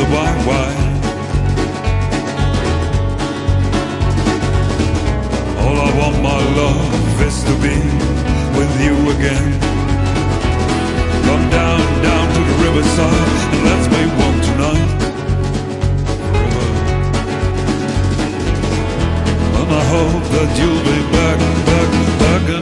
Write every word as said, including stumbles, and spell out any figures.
the wide, wide. All I want, my love, is to be with you again. Come down, down to the riverside and let's make one tonight. And I hope that you'll be